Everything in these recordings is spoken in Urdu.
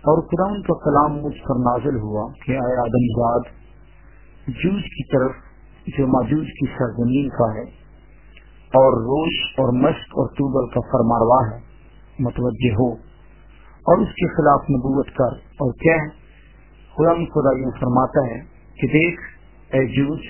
اور خدا ان کا کلام مجھ پر نازل ہوا کہ اے آدم زاد، جوج کی طرف جو ماجوج کی سرزمین کا ہے اور روش اور مشق اور توبل کا فرمانروا ہے متوجہ ہو اور اس کے خلاف نبوت کر اور کہہ، خدا یوں فرماتا ہے کہ دیکھ اے جوج،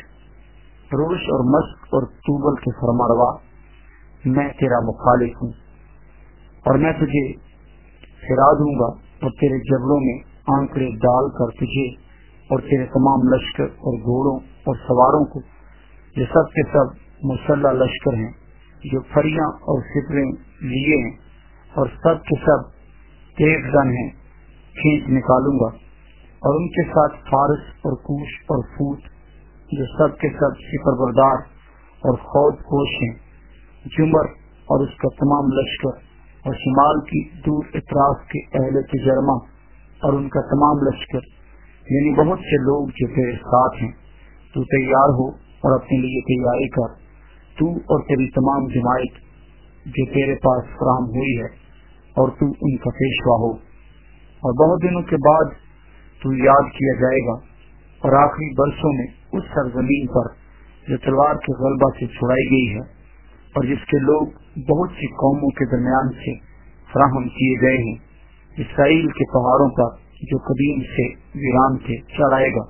روش اور مشق اور توبل کے فرمانروا، میں تیرا مخالف ہوں اور میں تجھے پھرا دوں گا اور تیرے جبڑوں میں آنکڑے ڈال کر تجھے اور تیرے تمام لشکر اور گھوڑوں اور سواروں کو، جو سب کے سب مسلح لشکر ہیں، جو پھریاں اور سپریں لیے ہیں اور سب کے سب تیز گن ہیں، کھینچ نکالوں گا، اور ان کے ساتھ فارس اور کوش اور فوت، جو سب کے سب سپر بردار اور خود پوش ہیں، جمر اور اس کا تمام لشکر، اور شمال کی دور اطراف کے اہل تجرمہ اور ان کا تمام لشکر، یعنی بہت سے لوگ جو تیرے ساتھ ہیں۔ تو تیار ہو اور اپنے لیے تیاری کر، تو اور تیری تمام جماعت جو تیرے پاس فراہم ہوئی ہے، اور تو ان کا پیشوا ہو، اور بہت دنوں کے بعد تو یاد کیا جائے گا، اور آخری برسوں میں اس سرزمین پر جو تلوار کے غلبہ سے چھڑائی گئی ہے اور جس کے لوگ بہت سی قوموں کے درمیان سے فراہم کیے گئے ہیں، اسرائیل کے پہاڑوں پر جو قدیم سے ویران تھے چڑھائے گا،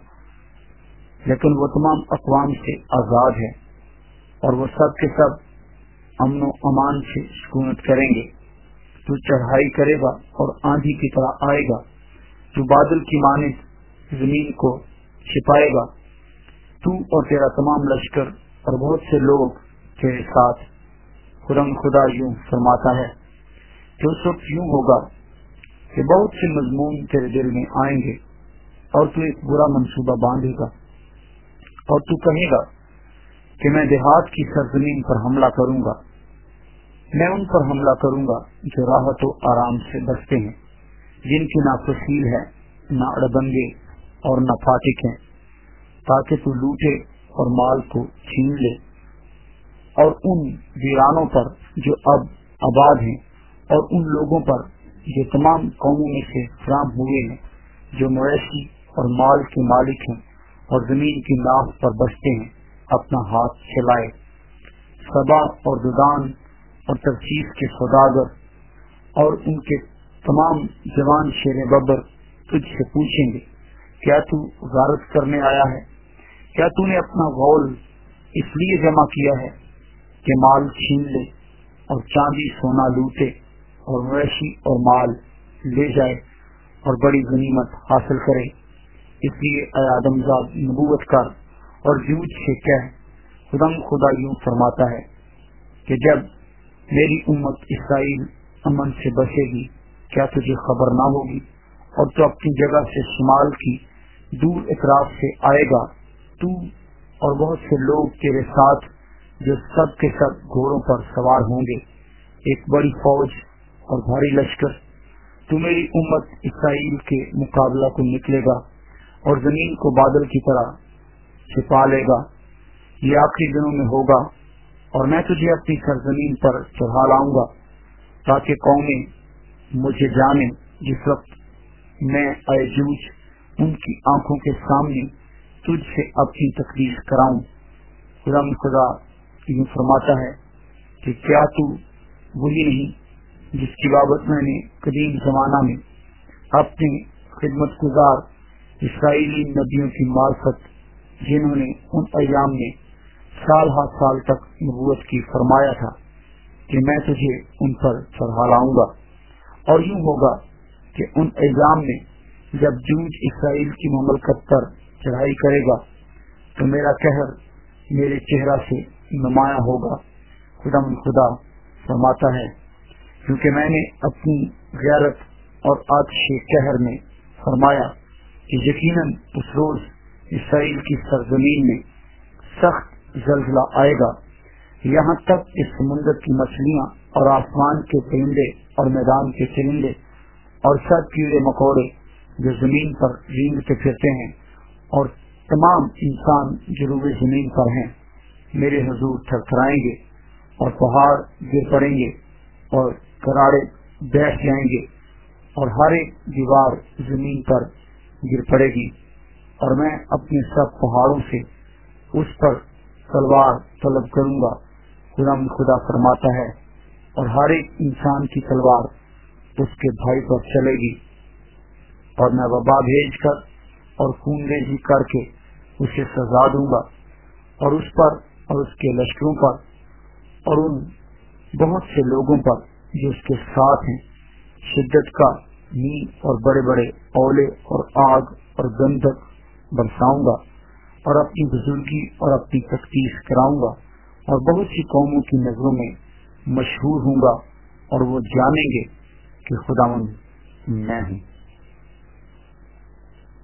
لیکن وہ تمام اقوام سے آزاد ہے، اور وہ سب کے سب امن و امان سے سکونت کریں گے۔ تو چڑھائی کرے گا اور آندھی کی طرح آئے گا، تو بادل کی مانند زمین کو چھپائے گا، تو اور تیرا تمام لشکر اور بہت سے لوگ تیرے ساتھ۔ خدا یوں فرماتا ہے کہ اس وقت یوں ہوگا کہ بہت سے مضمون تیرے دل میں آئیں گے، اور تو ایک برا منصوبہ باندھے گا، اور تو کہے گا کہ میں دیہات کی سرزمین پر حملہ کروں گا، میں ان پر حملہ کروں گا جو راحت و آرام سے بستے ہیں، جن کی نہ فصیل ہے، نہ اڑبنگے اور نہ پھاٹک ہیں، تاکہ تو لوٹے اور مال کو چھین لے، اور ان ویرانوں پر جو اب آباد ہیں، اور ان لوگوں پر جو تمام قوموں میں سے فراہم ہوئے ہیں، جو مویشی اور مال کے مالک ہیں اور زمین کی ناف پر بستے ہیں، اپنا ہاتھ چلائے۔ سبا اور ددان اور ترسیس کے سوداگر اور ان کے تمام جوان شیر ببر تجھ سے پوچھیں گے، کیا تو غارت کرنے آیا ہے؟ کیا تو نے اپنا غول اس لیے جمع کیا ہے کہ مال چھین لے اور چاندی سونا لوٹے اور مویشی اور مال لے جائے اور بڑی غنیمت حاصل کرے؟ اس لیے اے آدم زاد، نبوت کر اور جوج سے کہہ، خدا یوں فرماتا ہے کہ جب میری امت اسرائیل امن سے بسے گی، کیا تجھے خبر نہ ہوگی؟ اور تو اپنی جگہ سے شمال کی دور اطراف سے آئے گا، تو اور بہت سے لوگ تیرے ساتھ، جو سب کے سب گھوڑوں پر سوار ہوں گے، ایک بڑی فوج اور بھاری لشکر۔ تو میری امت اسرائیل کے مقابلہ کو نکلے گا اور زمین کو بادل کی طرح چھپا لے گا۔ یہ آخری دنوں میں ہوگا، اور میں تجھے اپنی سرزمین پر چڑھا لاؤں گا، تاکہ قومیں مجھے جانیں، جس وقت میں اے جوج ان کی آنکھوں کے سامنے تجھ سے اپنی تقدیس کراؤں۔ خدا یوں فرماتا ہے کہ کیا تو وہی نہیں جس کی بابت میں نے قدیم زمانہ میں اپنے خدمت گزار اسرائیلی نبیوں کی معرفت، جنہوں نے ان ایام میں سال ہر سال تک نبوت کی، فرمایا تھا کہ میں تجھے ان پر چڑھا لاؤں گا۔ اور یوں ہوگا کہ ان ایام میں جب جوج اسرائیل کی مملکت پر چڑھائی کرے گا، تو میرا قہر میرے چہرہ سے نمایاں ہوگا۔ خدا فرماتا ہے، کیونکہ میں نے اپنی غیرت اور آتش قہر میں فرمایا کہ یقیناً اس روز اسرائیل کی سرزمین میں سخت زلزلہ آئے گا، یہاں تک کہ سمندر کی مچھلیاں اور آسمان کے پرندے اور میدان کے چرندے اور سب کیڑے مکوڑے جو زمین پر رینگتے پھرتے ہیں اور تمام انسان جو روئے زمین پر ہیں، میرے حضور تھرتھرائیں گے، اور پہاڑ گر پڑیں گے اور کراڑے بیٹھ جائیں گے، اور ہر ایک دیوار زمین پر گر پڑے گی، اور میں اپنے سب پہاڑوں سے اس پر تلوار طلب کروں گا۔ خدا فرماتا ہے، اور ہر ایک انسان کی تلوار اس کے بھائی پر چلے گی، اور میں وبا بھیج کر اور خون ریزی کر کے اسے سزا دوں گا، اور اس پر اور اس کے لشکروں پر اور ان بہت سے لوگوں پر جو اس کے ساتھ ہیں شدت کا نیل اور بڑے بڑے اولے اور آگ اور گندھک برساؤں گا، اور اپنی بزرگی اور اپنی تفتیش کراؤں گا، اور بہت سی قوموں کی نظروں میں مشہور ہوں گا، اور وہ جانیں گے کہ خداوند میں ہوں۔